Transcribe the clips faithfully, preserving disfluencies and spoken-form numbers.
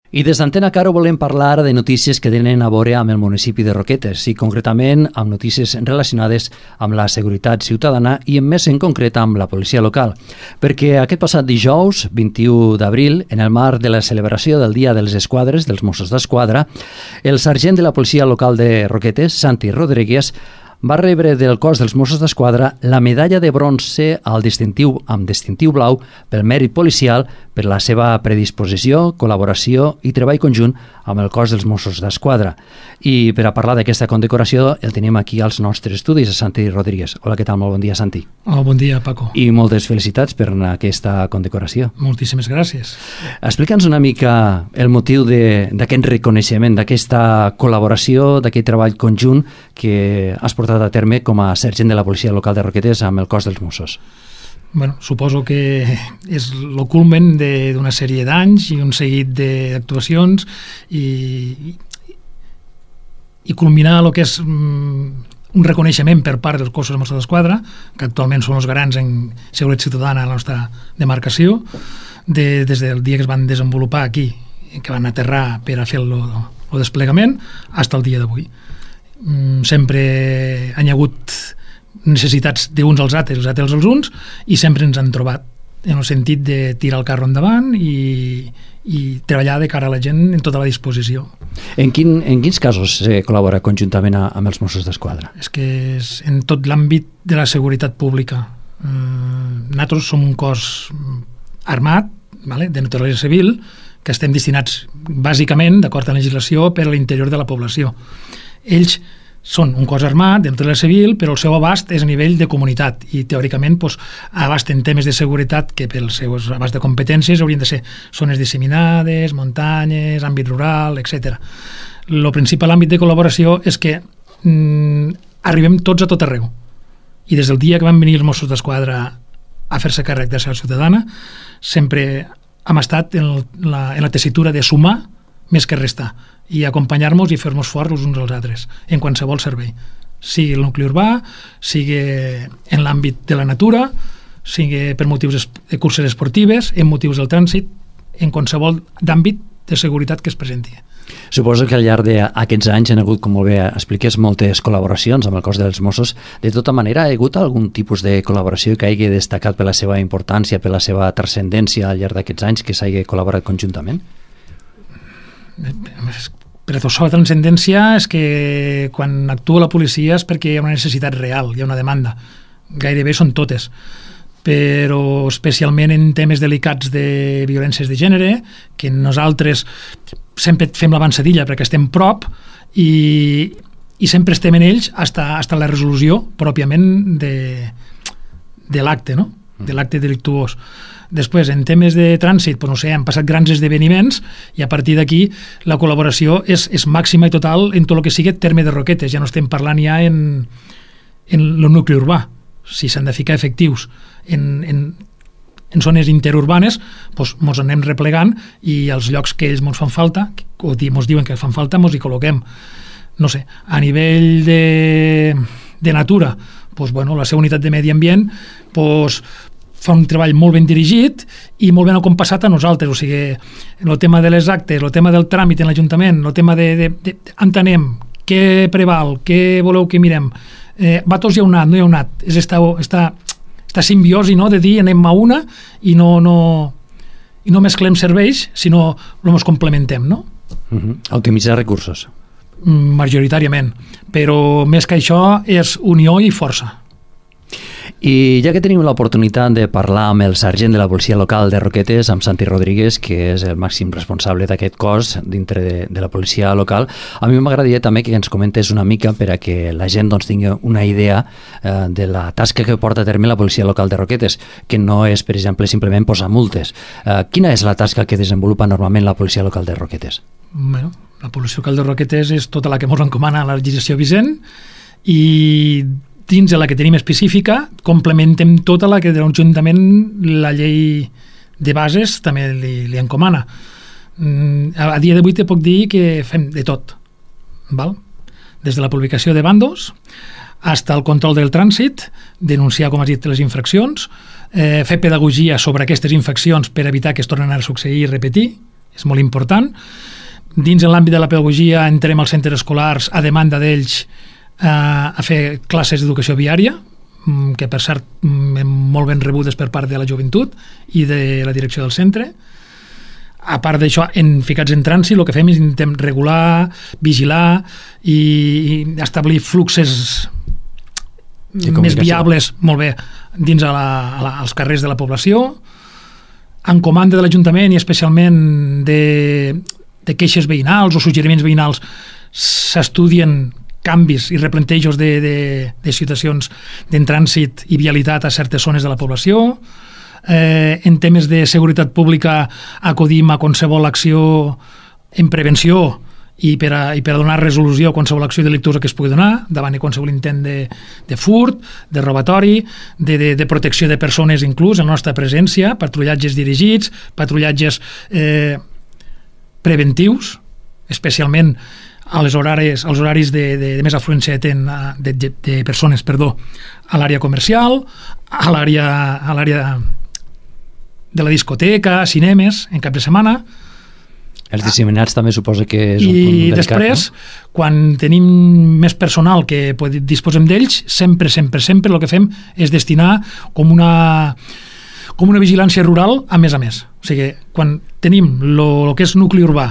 I des d'Antena Caro volem parlar de notícies que tenen a veure amb el municipi de Roquetes i concretament amb notícies relacionades amb la seguretat ciutadana i més en concret amb la policia local. Perquè aquest passat dijous, vint-i-u d'abril, en el marc de la celebració del Dia de les Esquadres dels Mossos d'Esquadra, el sergent de la policia local de Roquetes, Santi Rodríguez, va rebre del cos dels Mossos d'Esquadra la medalla de bronze al distintiu amb distintiu blau pel mèrit policial per la seva predisposició, col·laboració i treball conjunt amb el cos dels Mossos d'Esquadra. I per a parlar d'aquesta condecoració el tenim aquí als nostres estudis, a Santi Rodríguez. Hola, què tal? Molt bon dia, Santi. Oh, bon dia, Paco. I moltes felicitats per aquesta condecoració. Moltíssimes gràcies. Explica'ns una mica el motiu d'aquest reconeixement, d'aquesta col·laboració, d'aquest treball conjunt que has portat a terme com a sergent de la policia local de Roquetes amb el cos dels Mossos. Bueno, suposo que és el culmen d'una sèrie d'anys i un seguit d'actuacions i, i culminar el que és un reconeixement per part dels cossos de Mossos d'Esquadra, que actualment són els garants en seguretat ciutadana a la nostra demarcació, de, des del dia que es van desenvolupar aquí, que van aterrar per a fer el, el desplegament, fins al dia d'avui. Sempre han hi hagut necessitats d'uns als altres, els altres als uns, i sempre ens han trobat en el sentit de tirar el carro endavant i, i treballar de cara a la gent en tota la disposició. En, quin, en quins casos se col·labora conjuntament a, amb els Mossos d'Esquadra? És que és en tot l'àmbit de la seguretat pública. Eh, nosaltres som un cos armat, vale, de naturalesa civil, que estem destinats bàsicament, d'acord amb la legislació, per a l'interior de la població. Ells són un cos armat, de naturalesa civil, però el seu abast és a nivell de comunitat i teòricament doncs, abasten temes de seguretat que pel seu abast de competències haurien de ser zones disseminades, muntanyes, àmbit rural, etcètera. El principal àmbit de col·laboració és que mm, arribem tots a tot arreu i des del dia que van venir els Mossos d'Esquadra a fer-se càrrec de la seguretat ciutadana sempre hem estat en la, en la tessitura de sumar més que restar i acompanyar-nos i fer-nos forts els uns als altres en qualsevol servei, sigui el nucli urbà, sigui en l'àmbit de la natura, sigui per motius de curses esportives, en motius del trànsit, en qualsevol d'àmbit de seguretat que es presenti. Suposo que al llarg d'aquests anys han hagut, com molt bé expliques, moltes col·laboracions amb el cos dels Mossos. De tota manera, ha hagut algun tipus de col·laboració que hagi destacat per la seva importància, per la seva transcendència al llarg d'aquests anys, que s'hagi col·laborat conjuntament? Per a la seva transcendència és que quan actua la policia és perquè hi ha una necessitat real, hi ha una demanda. Gairebé són totes, però especialment en temes delicats de violències de gènere, que nosaltres sempre fem l'avançadilla perquè estem prop i, i sempre estem en ells fins a la resolució pròpiament de, de l'acte, no? de l'acte delictuós. Després, en temes de trànsit, doncs no sé, han passat grans esdeveniments i a partir d'aquí la col·laboració és, és màxima i total en tot el que sigui terme de Roquetes. Ja no estem parlant ja en, en el nucli urbà. Si s'han de ficar efectius en, en, en zones interurbanes, doncs mos anem replegant i als llocs que ells mos fan falta, o mos diuen que fan falta, mos hi col·loquem. No sé, a nivell de, de natura, doncs, bueno, la seva unitat de medi ambient doncs, fa un treball molt ben dirigit i molt ben acompassat a nosaltres, o sigui, el tema de les actes, el tema del tràmit en l'Ajuntament, el tema de, de, de entenem què preval, què voleu que mirem, eh, va tots hi ha un nat, no hi ha un nat, és esta, esta, esta simbiosi, no?, de dir anem a una i no, no, i no mesclem serveis, sinó ens complementem, no? Uh-huh. Optimitzar recursos. Majoritàriament, però més que això és unió i força. I ja que tenim l'oportunitat de parlar amb el sergent de la policia local de Roquetes, amb Santi Rodríguez, que és el màxim responsable d'aquest cos dintre de, de la policia local, a mi m'agradaria també que ens comentes una mica per a que la gent doncs, tingui una idea eh, de la tasca que porta a terme la policia local de Roquetes, que no és, per exemple, simplement posar multes. Eh, quina és la tasca que desenvolupa normalment la policia local de Roquetes? Bueno, la policia local de Roquetes és tota la que ens encomana la legislació vigent i dins de la que tenim específica, complementem tota la que de l'Ajuntament la llei de bases també li, li encomana. A dia d'avui te puc dir que fem de tot, val? Des de la publicació de bandos fins al control del trànsit, denunciar, com has dit, les infraccions, eh, fer pedagogia sobre aquestes infraccions per evitar que es tornen a succeir i repetir, és molt important. Dins de l'àmbit de la pedagogia entrem als centres escolars a demanda d'ells eh, a fer classes d'educació viària, que per cert molt ben rebudes per part de la joventut i de la direcció del centre. A part d'això, en ficats en trànsit, el que fem és intentem regular, vigilar i, i establir fluxes més viables, molt bé, dins a la, a la, als carrers de la població, en comanda de l'Ajuntament i especialment de, de queixes veïnals o suggeriments veïnals s'estudien canvis i replantejos de, de, de situacions d'en trànsit i vialitat a certes zones de la població. Eh, en temes de seguretat pública acudim a qualsevol acció en prevenció i per a, i per a donar resolució a qualsevol acció delictuosa que es pugui donar davant de qualsevol intent de, de furt, de robatori, de, de, de protecció de persones inclús en la nostra presència, patrullatges dirigits, patrullatges eh, preventius, especialment a les horaris, als horaris de, de, de més afluència de, de, de, de persones perdó, a l'àrea comercial, a l'àrea a l'àrea de la discoteca, cinemes, en cap de setmana. Els disseminats també suposa que és un I punt delicat, després, no? quan tenim més personal que disposem d'ells, sempre, sempre, sempre el que fem és destinar com una, com una vigilància rural a més a més. O sigui, quan tenim el que és nucli urbà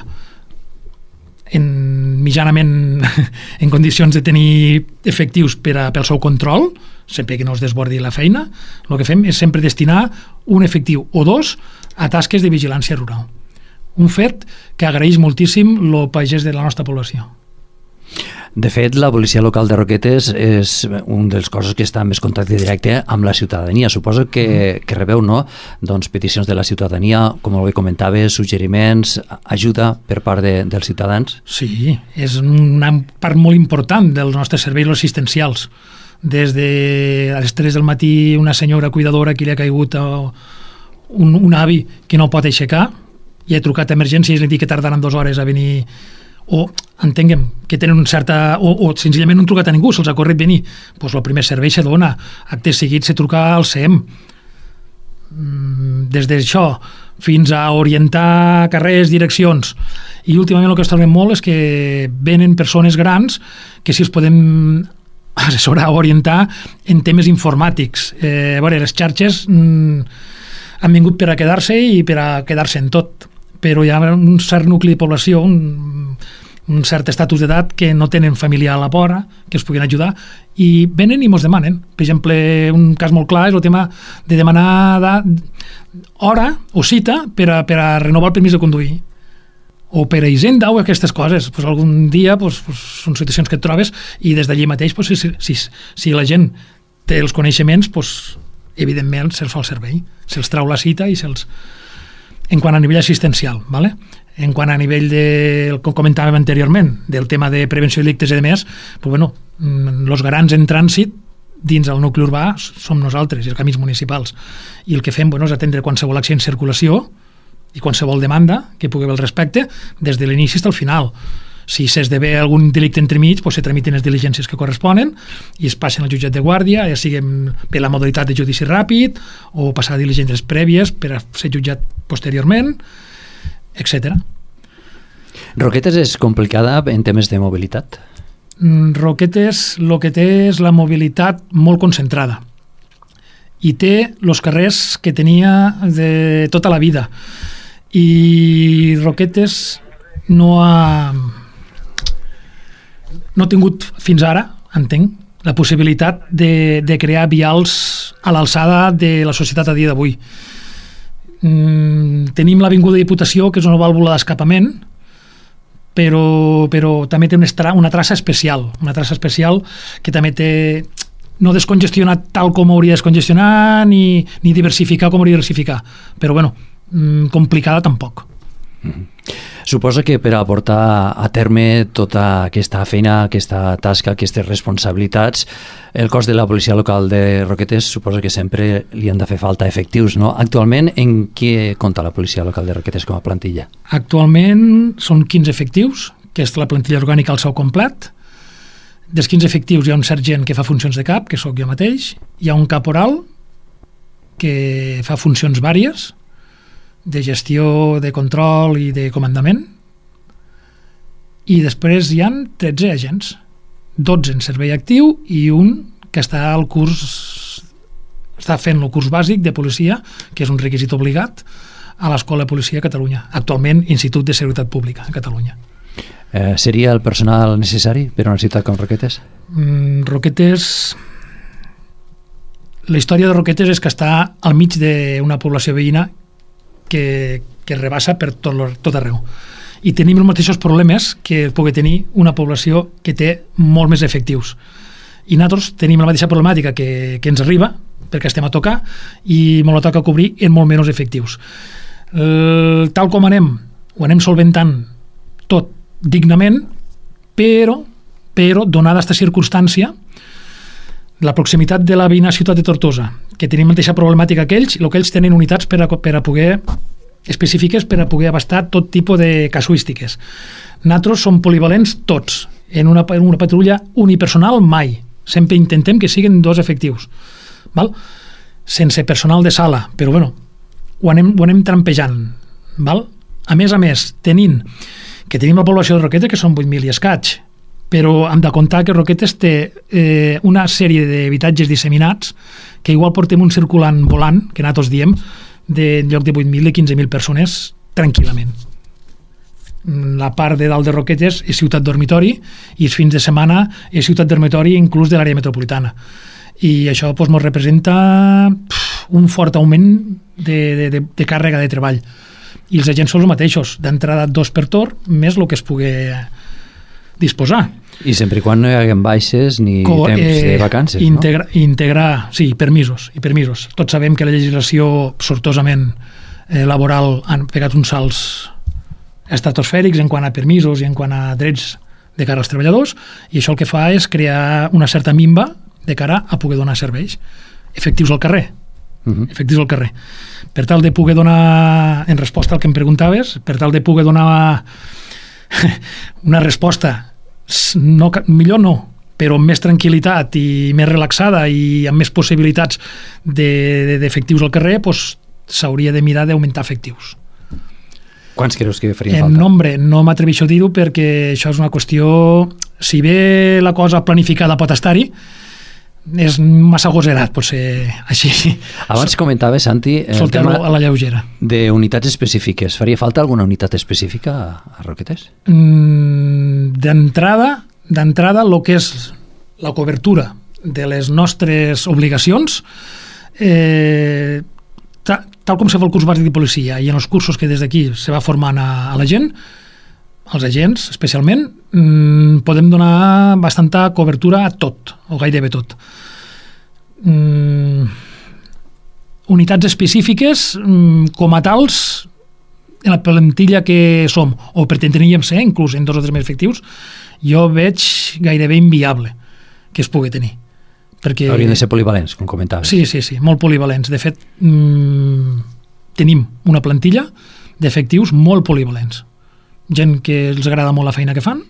en, mitjanament en condicions de tenir efectius per a, pel seu control, sempre que no es desbordi la feina, el que fem és sempre destinar un efectiu o dos a tasques de vigilància rural. Un fet que agraeix moltíssim el pagès de la nostra població. De fet, la policia local de Roquetes és un dels cossos que està en més contacte directe amb la ciutadania. Suposo que, que rebeu, no?, doncs, peticions de la ciutadania, com bé comentaves, suggeriments, ajuda per part de, dels ciutadans? Sí, és una part molt important dels nostres serveis assistencials. Des de a les tres del matí una senyora cuidadora que li ha caigut a un, un avi que no pot aixecar, i he trucat a emergència i li dic que tardaran dues hores a venir, o entenguem que tenen un certa, o, o senzillament no han trucat a ningú, se'ls ha corret venir, doncs el primer servei se dona, acte seguit se truca al C E M, des d'això fins a orientar carrers, direccions, i últimament el que estem molt és que venen persones grans que si els podem assessorar o orientar en temes informàtics. Eh, a veure, les xarxes mm, han vingut per a quedar-se i per a quedar-se en tot, però hi ha un cert nucli de població, un, un cert estatus d'edat que no tenen família a la vora, que els puguin ajudar, i venen i mos demanen. Per exemple, un cas molt clar és el tema de demanar hora o cita per a, per a renovar el permís de conduir, o per a Hisenda o aquestes coses. Pues algun dia pues, pues, són situacions que et trobes i des d'allí mateix, pues, si, si, si la gent té els coneixements, pues, evidentment se'ls fa el servei, se'ls trau la cita i se'ls... En quant a nivell assistencial, ¿vale? En quant a nivell del que comentàvem anteriorment, del tema de prevenció de delictes i demés, pues bueno, els garants en trànsit dins el nucli urbà som nosaltres i els camins municipals, i el que fem, bueno, és atendre qualsevol acció en circulació i qualsevol demanda que pugui haver al respecte des de l'inici fins al final. Si s'esdevé algun delicte entremig, pues se tramiten les diligències que corresponen i es passen al jutjat de guàrdia, ja siguem per la modalitat de judici ràpid o passar diligències prèvies per a ser jutjat posteriorment, etcètera. Roquetes és complicada en temes de mobilitat? Roquetes el que té és la mobilitat molt concentrada i té els carrers que tenia de tota la vida, i Roquetes no ha no ha tingut fins ara, entenc, la possibilitat de, de crear vials a l'alçada de la societat a dia d'avui. Mm, tenim l'Avinguda Diputació, que és una vàlvula d'escapament, però, però també té una, una traça especial, una traça especial que també té no descongestionar tal com hauria de descongestionar ni, ni diversificar com hauria de diversificar, però bueno, mm, complicada tampoc. Mm-hmm. Suposa que per a portar a terme tota aquesta feina, aquesta tasca, aquestes responsabilitats, el cos de la policia local de Roquetes suposa que sempre li han de fer falta efectius, no? Actualment, en què compta la policia local de Roquetes com a plantilla? Actualment són quinze efectius, que és la plantilla orgànica al seu complet. Dels quinze efectius hi ha un sergent que fa funcions de cap, que sóc jo mateix, hi ha un caporal que fa funcions vàries, de gestió, de control i de comandament, i després hi han tretze agents, dotze en servei actiu i un que està al curs, està fent el curs bàsic de policia, que és un requisit obligat a l'Escola de Policia a Catalunya, actualment Institut de Seguretat Pública a Catalunya. Eh, seria el personal necessari per a una ciutat com Roquetes? Mm, Roquetes... La història de Roquetes és que està al mig d'una població veïna que, que rebassa per tot, tot arreu. I tenim els mateixos problemes que pugui tenir una població que té molt més efectius. I nosaltres tenim la mateixa problemàtica que, que ens arriba, perquè estem a tocar, i ens la toca cobrir en molt menys efectius. Eh, tal com anem, ho anem solventant tot dignament, però, però donada aquesta circumstància, la proximitat de la veïna ciutat de Tortosa, que tenim mateixa problemàtica que ells, i el que ells tenen unitats per a, per a poder específiques per a poder abastar tot tipus de casuístiques. Nosaltres som polivalents tots, en una, en una patrulla unipersonal mai, sempre intentem que siguin dos efectius, val? Sense personal de sala, però bueno, ho anem, ho anem trampejant, val? A més a més, tenint que tenim la població de Roquetes, que són vuit mil i escaig, però hem de comptar que Roquetes té eh, una sèrie d'habitatges disseminats que igual portem un circulant volant, que nosaltres diem, de, en lloc de vuit mil i quinze mil persones tranquil·lament. La part de dalt de Roquetes és ciutat dormitori i els fins de setmana és ciutat dormitori inclús de l'àrea metropolitana. I això doncs, ens representa pff, un fort augment de, de, de, de càrrega de treball. I els agents són els mateixos, d'entrada dos per torn, més el que es pugui disposar. I sempre i quan no hi haguen baixes ni Co temps eh, de vacances, integra, no? Integrar, sí, permisos, i permisos. Tots sabem que la legislació sortosament eh, laboral han pegat uns salts estratosfèrics en quant a permisos i en quant a drets de cara als treballadors, i això el que fa és crear una certa minva de cara a poder donar serveis efectius al carrer. Uh-huh. Efectius al carrer. Per tal de poder donar, en resposta al que em preguntaves, per tal de poder donar una resposta no, millor no, però amb més tranquil·litat i més relaxada i amb més possibilitats d'efectius de, de, al carrer, doncs s'hauria de mirar d'augmentar efectius. Quants creus que farien en falta? En nombre, no m'atreveixo a dir-ho perquè això és una qüestió, si bé la cosa planificada pot estar-hi, és massa agoserat, potser així. Abans comentaves, Santi, el tema a la lleugera. De unitats específiques. Faria falta alguna unitat específica a, a Roquetes? Mm, d'entrada, d'entrada, el que és la cobertura de les nostres obligacions, eh, ta, tal com se fa el curs bàsic de policia i en els cursos que des d'aquí se va formant a, a la gent, als agents especialment, mmm, podem donar bastanta cobertura a tot, o gairebé tot. Mm, unitats específiques, mm, com a tals, en la plantilla que som, o pretendríem ser, inclús en dos o tres més efectius, jo veig gairebé inviable que es pugui tenir. Perquè... Haurien de ser polivalents, com comentaves. Sí, sí, sí, molt polivalents. De fet, mmm, tenim una plantilla d'efectius molt polivalents. Gent que els agrada molt la feina que fan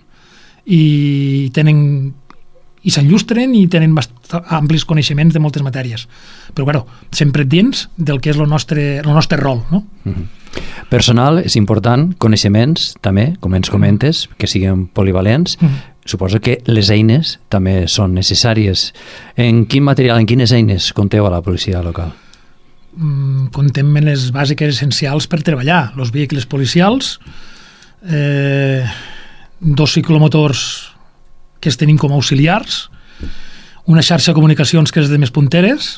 i tenen i s'enllustren i tenen amplis coneixements de moltes matèries, però claro, sempre dins del que és el nostre, el nostre rol, no? Mm-hmm. Personal és important, coneixements també, com ens comentes, que siguin polivalents. Mm-hmm. Suposo que les eines també són necessàries. En quin material, en quines eines compteu a la policia local? Mm, contem en les bàsiques essencials per treballar, els vehicles policials, Eh, dos ciclomotors que es tenim com a auxiliars, una xarxa de comunicacions que és de més punteres,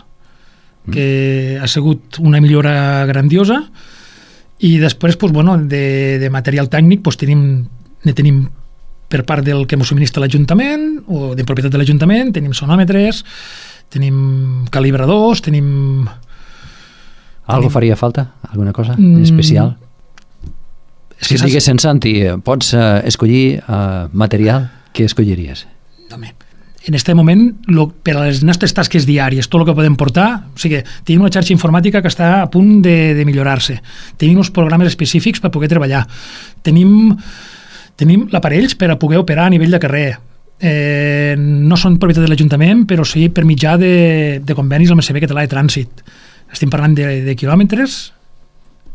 que ha sigut una millora grandiosa, i després pues, bueno, de, de material tècnic pues, tenim, ne tenim per part del que ens subministra l'Ajuntament o de propietat de l'Ajuntament, tenim sonòmetres, tenim calibradors, tenim... Algo tenim... faria falta? Alguna cosa mm, especial? Si et diguessin, Santi, pots uh, escollir uh, material, què escolliries? Home, en aquest moment, lo, per a les nostres tasques diàries, tot el que podem portar, o sigui, tenim una xarxa informàtica que està a punt de, de millorar-se, tenim uns programes específics per poder treballar, tenim, tenim l'aparells per a poder operar a nivell de carrer, eh, no són propietat de l'Ajuntament, però sí per mitjà de, de convenis amb el Servei Català de Trànsit. Estem parlant de, de quilòmetres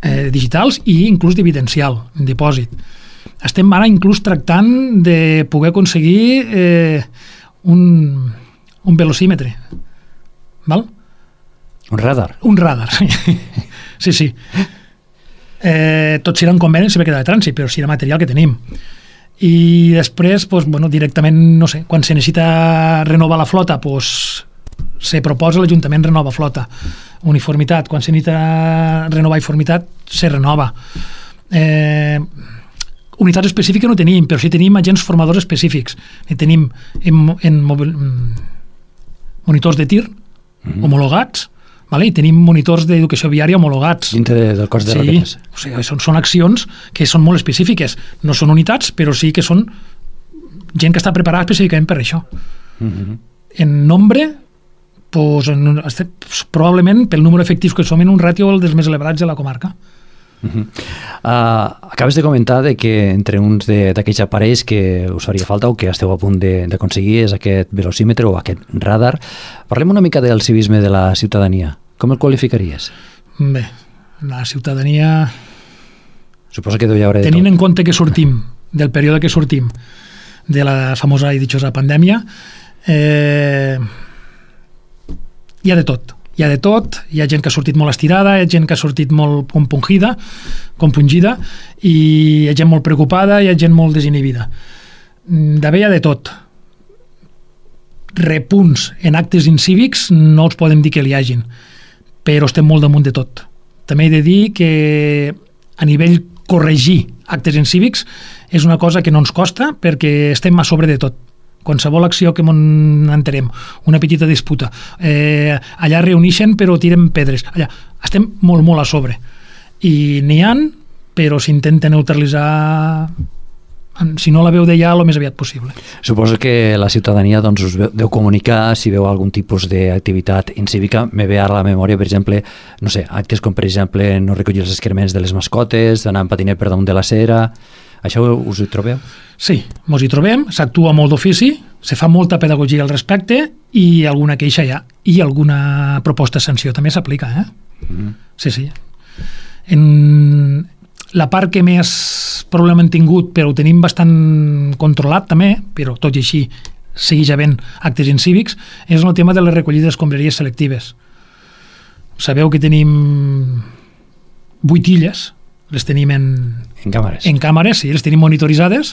eh, digitals i inclús d'evidencial, en dipòsit. Estem ara inclús tractant de poder aconseguir eh, un, un velocímetre. Val? Un radar. Un radar, sí. sí, sí. Eh, tot serà un conveni si ve queda de trànsit, però serà material que tenim. I després, pues, bueno, directament, no sé, quan se necessita renovar la flota, pues, se proposa l'Ajuntament renova flota. Uniformitat, quan se necessita renovar uniformitat, se renova. Eh, unitats específiques no tenim, però sí tenim agents formadors específics. I tenim en, en mobil, monitors de tir mm-hmm. homologats, vale? I tenim monitors d'educació viària homologats. Dintre de, del cos de sí, roquetes. O sigui, són, són accions que són molt específiques. No són unitats, però sí que són gent que està preparada específicament per això. Mm-hmm. En nombre, pues, en, probablement pel número efectius que som en un ràtio dels més elevats de la comarca. Uh-huh. Uh, acabes de comentar de que entre uns d'aquells aparells que us faria falta o que esteu a punt d'aconseguir és aquest velocímetre o aquest radar. Parlem una mica del civisme de la ciutadania. Com el qualificaries? Bé, la ciutadania... Suposo que deu hi haver de Tenint tot. en compte que sortim, del període que sortim, de la famosa i ditjosa pandèmia, eh, hi ha de tot. Hi ha de tot, hi ha gent que ha sortit molt estirada, hi ha gent que ha sortit molt compungida, compungida i hi ha gent molt preocupada, hi ha gent molt desinhibida. D'haver hi ha de tot. Repunts en actes incívics no els podem dir que li hagin, però estem molt damunt de tot. També he de dir que a nivell corregir actes incívics és una cosa que no ens costa perquè estem a sobre de tot. Qualsevol acció que enterem, una petita disputa, eh, allà reuneixen però tiren pedres, allà estem molt molt a sobre i n'hi ha, però s'intenta neutralitzar, si no la veu d'allà el més aviat possible. Suposo que la ciutadania doncs, us deu comunicar si veu algun tipus d'activitat incívica. Me ve ara a la memòria, per exemple, no sé, actes com per exemple no recollir els excrements de les mascotes, d'anar en patinet per damunt de la cera. Això us hi trobeu? Sí, ens hi trobem, s'actua molt d'ofici, se fa molta pedagogia al respecte i alguna queixa hi ha. I alguna proposta de sanció també s'aplica, eh? Mm-hmm. Sí, sí. En la part que més problema hem tingut, però ho tenim bastant controlat també, però tot i així segueix havent actes incívics, és el tema de les recollides d'escombraries selectives. Sabeu que tenim vuit illes, les tenim en, en càmeres, en càmeres, sí, les tenim monitoritzades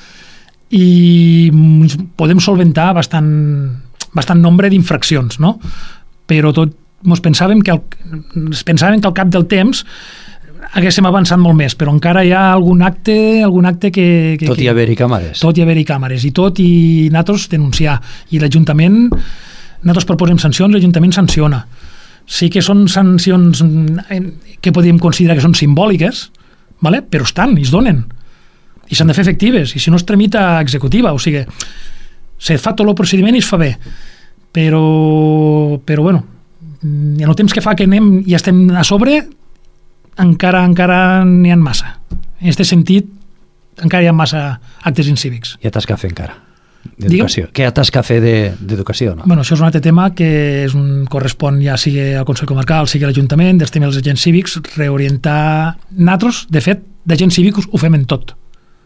i podem solventar bastant, bastant nombre d'infraccions, no? Però tot ens pensàvem que al, pensàvem que al cap del temps haguéssim avançat molt més, però encara hi ha algun acte, algun acte que... que tot i haver-hi càmeres. Tot i haver-hi càmeres, i tot, i nosaltres denunciar. I l'Ajuntament, nosaltres proposem sancions, l'Ajuntament sanciona. Sí que són sancions que podríem considerar que són simbòliques, vale? Però estan, i es donen. I s'han de fer efectives, i si no es tramita executiva, o sigui, se fa tot el procediment i es fa bé. Però, però bueno, en el temps que fa que anem i estem a sobre, encara encara n'hi ha massa. En aquest sentit, encara hi ha massa actes incívics. Hi ha tasca a fer encara, d'educació. Què hi ha tasca a fer d'educació? No? Bueno, això és un altre tema que és un, correspon ja sigui al Consell Comarcal, sigui a l'Ajuntament, dels temes dels agents cívics, reorientar... Nosaltres, de fet, d'agents cívics ho fem en tot.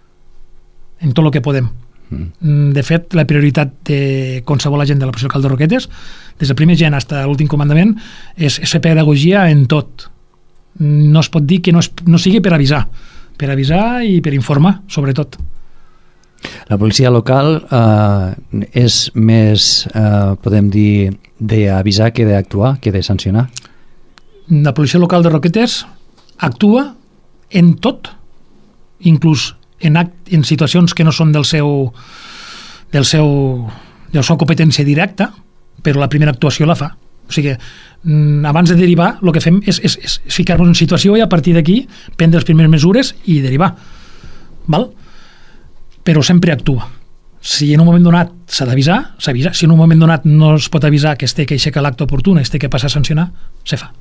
En tot el que podem. Mm. De fet, la prioritat de qualsevol agent de la policia local de Roquetes, des del primer agent fins a l'últim comandament, és, és fer pedagogia en tot. No es pot dir que no, es, no sigui per avisar, per avisar i per informar, sobretot. La policia local eh, és més, eh, podem dir, d'avisar que d'actuar, que de sancionar? La policia local de Roquetes actua en tot, inclús en, act, en situacions que no són del seu, del seu, de la seva competència directa, però la primera actuació la fa. O sigui, abans de derivar, el que fem és, és, és ficar-nos en situació i a partir d'aquí prendre les primeres mesures i derivar. Val? Però sempre actua. Si en un moment donat s'ha d'avisar, s'avisa. Si en un moment donat no es pot avisar que es té que aixecar l'acte oportuna, es té que passar a sancionar, se fa.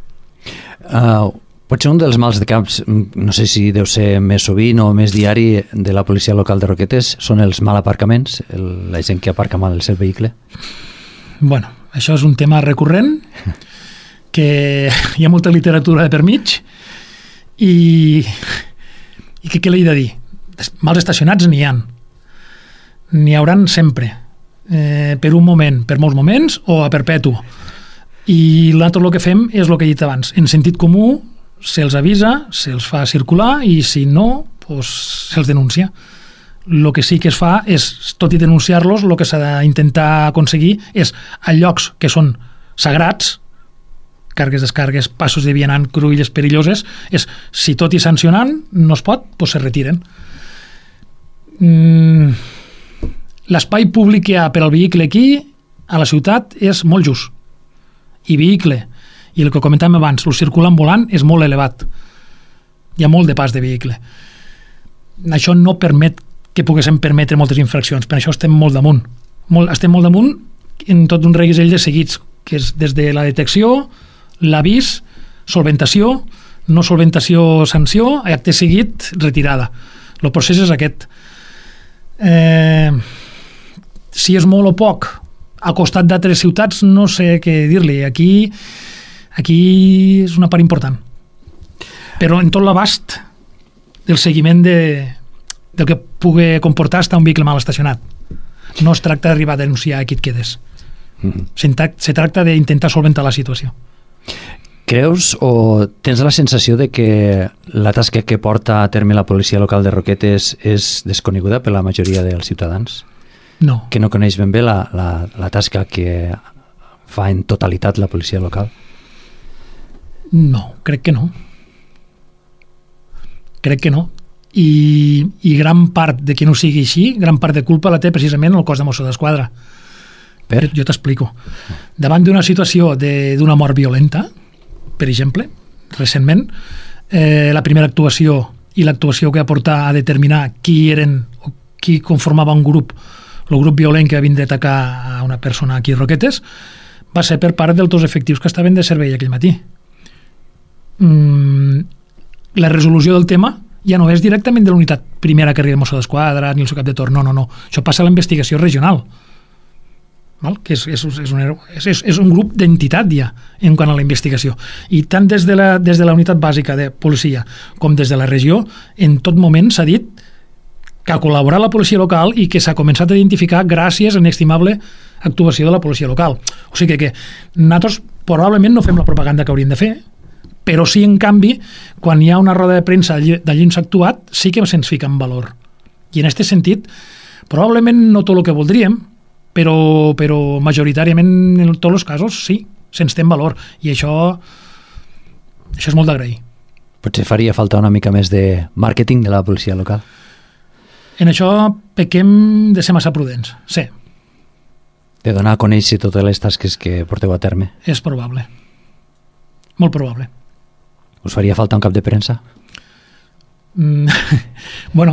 Uh, potser un dels mals de caps, no sé si deu ser més sovint o més diari de la policia local de Roquetes, són els mal aparcaments, el, la gent que aparca mal el seu vehicle. Bueno, això és un tema recurrent, que hi ha molta literatura de per mig, I, i què, què l'he de dir? Mals estacionats n'hi ha. N'hi hauran sempre. Eh, per un moment, per molts moments o a perpetu. I l'altre el que fem és el que he dit abans. En sentit comú se'ls avisa, se'ls fa circular i si no, pues, se'ls denuncia. El que sí que es fa és, tot i denunciar-los, el que s'ha d'intentar aconseguir és a llocs que són sagrats, cargues, descargues, passos de vianant, cruïlles perilloses, és si tot i sancionant no es pot, doncs se retiren. Mm, l'espai públic que hi ha per al vehicle aquí a la ciutat és molt just, i vehicle, i el que comentàvem abans, el circulant volant és molt elevat, hi ha molt de pas de vehicle. Això no permet que poguéssim permetre moltes infraccions, per això estem molt damunt, molt, estem molt damunt en tot un reguitzell de seguits, que és des de la detecció, l'avís, solventació, no solventació, sanció, acte seguit, retirada. El procés és aquest. Eh, si és molt o poc, a costat d'altres ciutats, no sé què dir-li. Aquí, aquí és una part important. Però en tot l'abast del seguiment de, del que pugui comportar estar un vehicle mal estacionat. No es tracta d'arribar a denunciar a qui et quedes. Mm-hmm. Se tracta d'intentar solventar la situació. Creus o tens la sensació de que la tasca que porta a terme la policia local de Roquetes és desconeguda per la majoria dels ciutadans? No. Que no coneix ben bé la, la, la tasca que fa en totalitat la policia local? No, crec que no. Crec que no. I, i gran part de que no sigui així, gran part de culpa la té precisament el cos de Mossos d'Esquadra. Per? Jo t'explico. Davant d'una situació d'una mort violenta, per exemple, recentment, eh, la primera actuació i l'actuació que va portar a determinar qui eren o qui conformava un grup, el grup violent que va vindre a atacar a una persona aquí a Roquetes, va ser per part dels dos efectius que estaven de servei aquell matí. Mm, la resolució del tema ja no és directament de l'unitat primera que arriba a Mossos d'Esquadra ni el seu cap de torn, no, no, no. Això passa a la investigació regional. Val? Que és, és, és, un, és, és un grup d'entitat ja en quant a la investigació, i tant des de la, des de la unitat bàsica de policia com des de la regió, en tot moment s'ha dit que ha col·laborat la policia local i que s'ha començat a identificar gràcies a inestimable actuació de la policia local. O sigui que, que nosaltres probablement no fem la propaganda que hauríem de fer, però sí, en canvi, quan hi ha una roda de premsa d'allí on s'ha actuat, sí que se'ns fica en valor. I en aquest sentit, probablement no tot el que voldríem, però, però majoritàriament en tots els casos sí, se'ns té en valor, i això això és molt d'agrair. Potser faria falta una mica més de màrqueting de la policia local? En això pequem de ser massa prudents, sí. De donar a conèixer totes les tasques que porteu a terme? És probable, molt probable. Us faria falta un cap de premsa? Mm, bueno...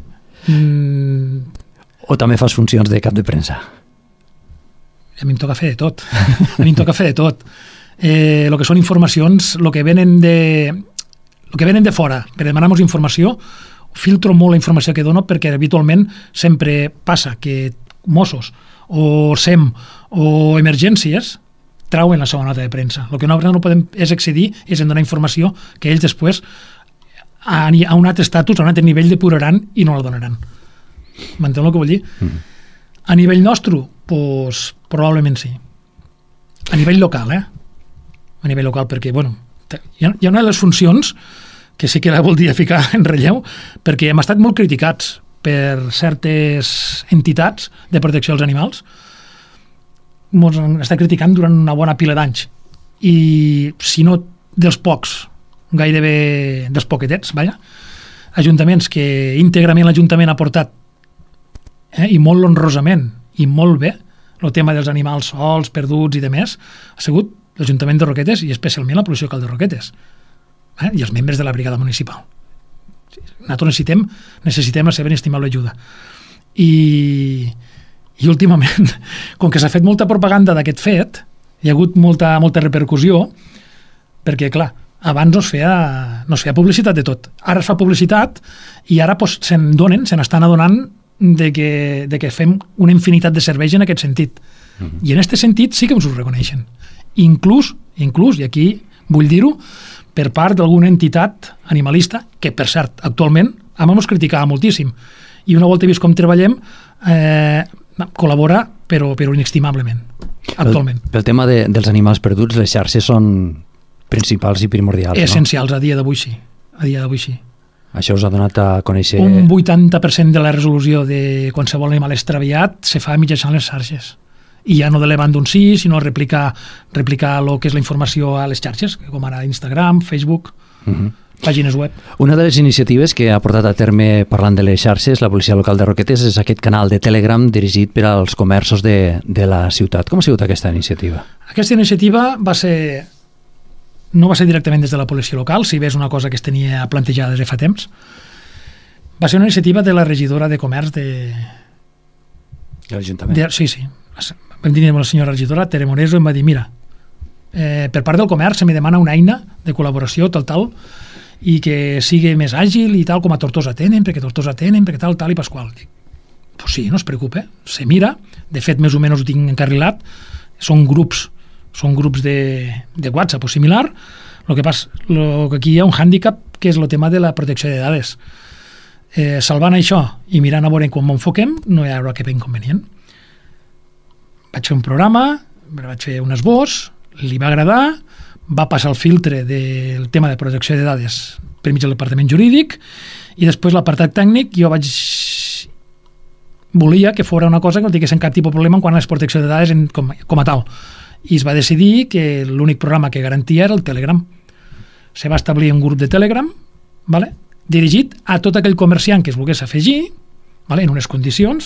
Mm, o també fas funcions de cap de premsa? A mi em toca fer de tot. A mi em toca fer de tot. Eh, el que són informacions, el que venen de, el que venen de fora, per demanar-nos informació, filtro molt la informació que dono, perquè habitualment sempre passa que Mossos o SEM o emergències trauen la seva nota de premsa. El que no, no podem és excedir, és en donar informació que ells després a, a un altre estatus, a un altre nivell depuraran i no la donaran. M'entén el que vull dir? Mm. A nivell nostre, pues, probablement sí. A nivell local, eh? A nivell local, perquè, bueno, hi ha, hi ha una de les funcions que sí que la voldria ficar en relleu, perquè hem estat molt criticats per certes entitats de protecció dels animals. Ens han estat criticant durant una bona pila d'anys. I, si no dels pocs, gairebé dels poquetets, vaja, ajuntaments que íntegrament l'Ajuntament ha portat, eh, i molt honrosament, i molt bé, el tema dels animals sols, perduts i demés, ha sigut l'Ajuntament de Roquetes i especialment la policia local de Roquetes, eh, i els membres de la brigada municipal. Nosaltres necessitem, necessitem la seva inestimable ajuda. I, i últimament, com que s'ha fet molta propaganda d'aquest fet, hi ha hagut molta, molta repercussió, perquè, clar, abans no es feia, no es feia publicitat de tot. Ara es fa publicitat i ara pues, se'n donen, se n'estan adonant de que, de que fem una infinitat de serveis en aquest sentit. Uh-huh. I en aquest sentit sí que ens ho reconeixen. Inclús, inclús, i aquí vull dir-ho, per part d'alguna entitat animalista, que per cert, actualment a mi mos criticava moltíssim, i una volta he vist com treballem, eh, col·labora, però, però inestimablement, actualment. Pel, pel tema de, dels animals perduts, les xarxes són principals i primordials, essencials, no? A dia d'avui sí, a dia d'avui sí. Això us ha donat a conèixer... Un vuitanta per cent de la resolució de qualsevol animal extraviat se fa mitjançant les xarxes. I ja no de l'evant d'un sí, sinó replicar, replicar el que és la informació a les xarxes, com ara Instagram, Facebook, uh-huh. pàgines web. Una de les iniciatives que ha portat a terme, parlant de les xarxes, la policia local de Roquetes, és aquest canal de Telegram dirigit per als comerços de, de la ciutat. Com ha sigut aquesta iniciativa? Aquesta iniciativa va ser... no va ser directament des de la policia local, si bé és una cosa que es tenia plantejada des de fa temps. Va ser una iniciativa de la regidora de comerç de... de l'Ajuntament. De, sí, sí. Vam dir amb la senyora regidora, Tere Moreso, em va dir, mira, eh, per part del comerç se me demana una eina de col·laboració, tal, tal, i que sigui més àgil i tal, com a Tortosa tenen, perquè Tortosa tenen, perquè tal, tal i pasqual. Dic, pues sí, no es preocupe, se mira, de fet, més o menys ho tinc encarrilat, són grups, són grups de, de WhatsApp o similar, el que passa, lo que aquí hi ha un hàndicap, que és el tema de la protecció de dades. Eh, salvant això i mirant a veure com m'enfoquem, no hi haurà cap inconvenient. Vaig fer un programa, vaig fer un esbós, li va agradar, va passar el filtre del tema de protecció de dades per mig del departament jurídic, i després l'apartat tècnic jo vaig... volia que fos una cosa que no tingués cap tipus de problema en quant a la protecció de dades en, com, com a tal. I es va decidir que l'únic programa que garantia era el Telegram. Se va establir un grup de Telegram, vale? Dirigit a tot aquell comerciant que es volgués afegir, vale? En unes condicions,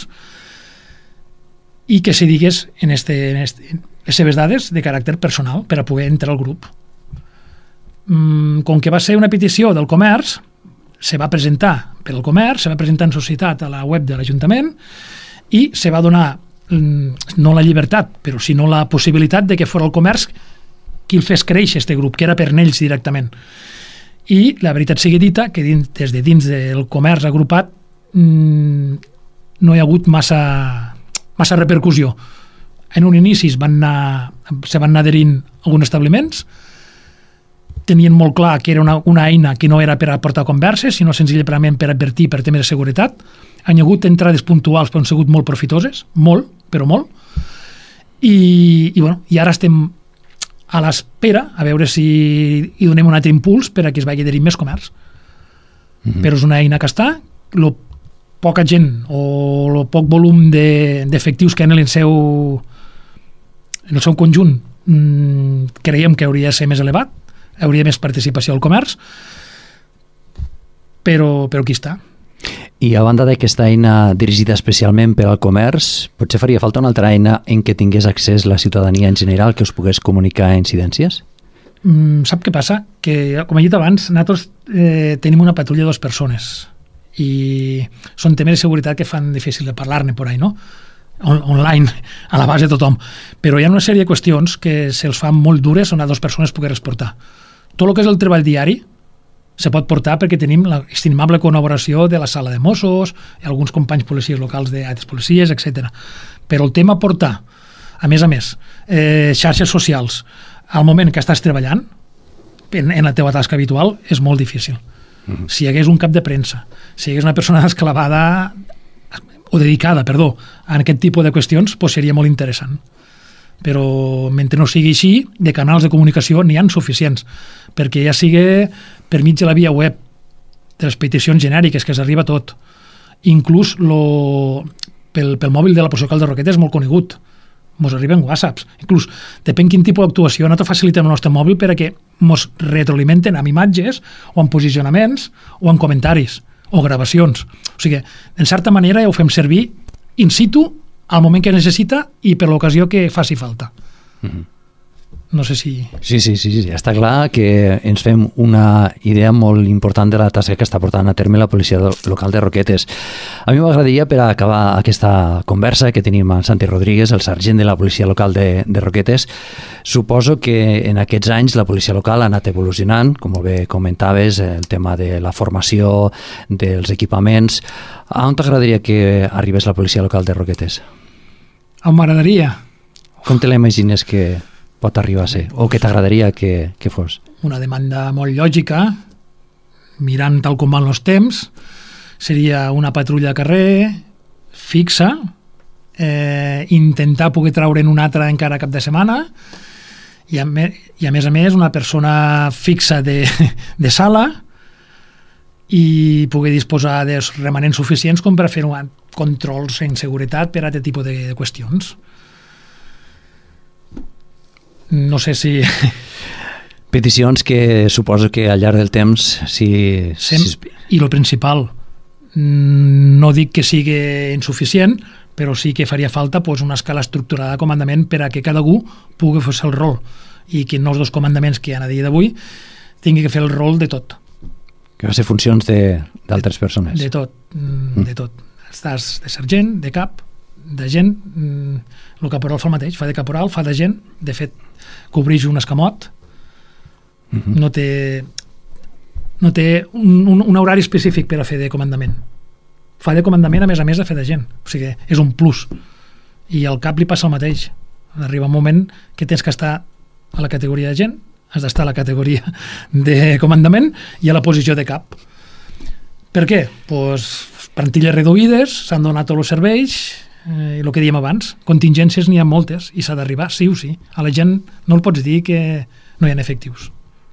i que se digués en, este, en este, les seves dades de caràcter personal per a poder entrar al grup. Mm, com que va ser una petició del comerç, se va presentar per al comerç, se va presentar en societat a la web de l'Ajuntament i se va donar no la llibertat, però sinó la possibilitat de que fos el comerç qui el fes créixer este grup, que era per ells directament. I la veritat sigui dita, que dins, des de dins del comerç agrupat mmm, no hi ha hagut massa, massa repercussió. En un inici es van anar, se van anar adherint alguns establiments, tenien molt clar que era una, una eina que no era per aportar converses, sinó senzillament per advertir per temes de seguretat. Han hagut entrades puntuals, però han sigut molt profitoses, molt, però molt, i, i, bueno, i ara estem a l'espera a veure si hi donem un altre impuls per a que es vagi adherint més comerç. Mm-hmm. Però és una eina que està, lo poca gent o el poc volum d'efectius de, que en el seu, en el seu conjunt mmm, creiem que hauria de ser més elevat, hauria més participació al comerç, però, però aquí està. I a banda d'aquesta eina dirigida especialment per al comerç, potser faria falta una altra eina en què tingués accés la ciutadania en general, que us pogués comunicar incidències? Mm, sap què passa? Que, com he dit abans, nosaltres eh, tenim una patrulla de dues persones i són temes de seguretat que fan difícil de parlar-ne por ahí, no? On online, a la base de tothom. Però hi ha una sèrie de qüestions que se'ls fan molt dures on a dues persones pogués portar. Tot el que és el treball diari se pot portar perquè tenim l'estimable col·laboració de la sala de Mossos, alguns companys policies locals d'altres policies, etcètera. Però el tema portar, a més a més, eh, xarxes socials, al moment que estàs treballant, en, en la teva tasca habitual, és molt difícil. Mm-hmm. Si hi hagués un cap de premsa, si hi hagués una persona esclavada, o dedicada, perdó, a aquest tipus de qüestions, pues seria molt interessant. Però mentre no sigui així, de canals de comunicació n'hi ha suficients, perquè ja sigui per mig de la via web, de les peticions genèriques, que s'arriba a tot. Inclús lo, pel, pel mòbil de la policia local de Roquetes és molt conegut. Mos arriben whatsapps. Inclús, depèn quin tipus d'actuació, nosaltres facilitem el nostre mòbil per a que mos retroalimenten amb imatges, o amb posicionaments, o amb comentaris, o gravacions. O sigui, en certa manera ja ho fem servir in situ al moment que necessita i per l'ocasió que faci falta. Mm-hmm. No sé si... Sí, sí, sí, sí, està clar que ens fem una idea molt important de la tasca que està portant a terme la policia local de Roquetes. A mi m'agradaria, per a acabar aquesta conversa que tenim amb Santi Rodríguez, el sergent de la policia local de, de Roquetes, suposo que en aquests anys la policia local ha anat evolucionant, com bé comentaves, el tema de la formació, dels equipaments. A on t'agradaria que arribés la policia local de Roquetes? On m'agradaria? Com te l'imagines que... pot arribar a ser, o que t'agradaria que, que fos? Una demanda molt lògica, mirant tal com van els temps, seria una patrulla de carrer fixa, eh, intentar poder traure'n una altra encara cap de setmana, i a, me, i a més a més una persona fixa de, de sala i poder disposar dels remanents suficients com per fer un controls en seguretat per a aquest tipus de, de qüestions. No sé si... Peticions que suposo que al llarg del temps... Si, Sem si... I el principal, no dic que sigui insuficient, però sí que faria falta pues, una escala estructurada de comandament per a que cada algú pugui fer el rol i que no els dos comandaments que hi ha a dia d'avui tingui que fer el rol de tot. Que va ser funcions d'altres persones. De tot, mm. de tot. Estàs de sergent, de cap, d'agent, el caporal fa el mateix, fa de caporal, fa d'agent, de fet, cobreix un escamot, uh-huh. no té, no té un, un, un horari específic per a fer de comandament. Fa de comandament, a més a més, de fer d'agent. O sigui, és un plus. I al cap li passa el mateix. Arriba un moment que tens que estar a la categoria d'agent, has d'estar a la categoria de comandament i a la posició de cap. Per què? Pues, plantilles reduïdes, s'han donat tots els serveis, eh, el que dèiem abans, contingències n'hi ha moltes i s'ha d'arribar sí o sí. A la gent no el pots dir que no hi ha efectius.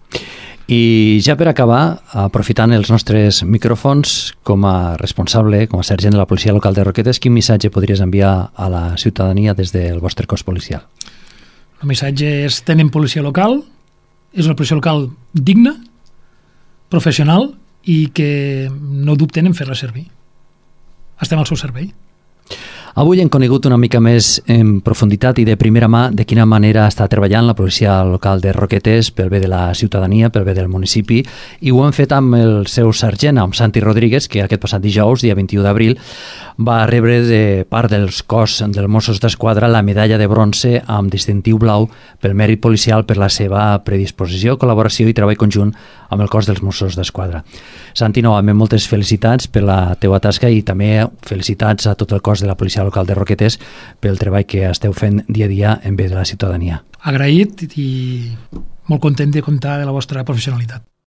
I ja per acabar, aprofitant els nostres micròfons, com a responsable, com a sergent de la policia local de Roquetes, quin missatge podries enviar a la ciutadania des del vostre cos policial? El missatge és: tenen policia local, és una policia local digna, professional i que no dubten en fer-la servir. Estem al seu servei. Avui hem conegut una mica més en profunditat i de primera mà de quina manera està treballant la policia local de Roquetes pel bé de la ciutadania, pel bé del municipi, i ho hem fet amb el seu sergent, amb Santi Rodríguez, que aquest passat dijous, dia vint-i-u d'abril, va rebre de part dels cos dels Mossos d'Esquadra la medalla de bronze amb distintiu blau pel mèrit policial per la seva predisposició, col·laboració i treball conjunt amb el cos dels Mossos d'Esquadra. Santi, novament moltes felicitats per la teua tasca i també felicitats a tot el cos de la policia local de Roquetes pel treball que esteu fent dia a dia en bé de la ciutadania. Agraït i molt content de comptar de la vostra professionalitat.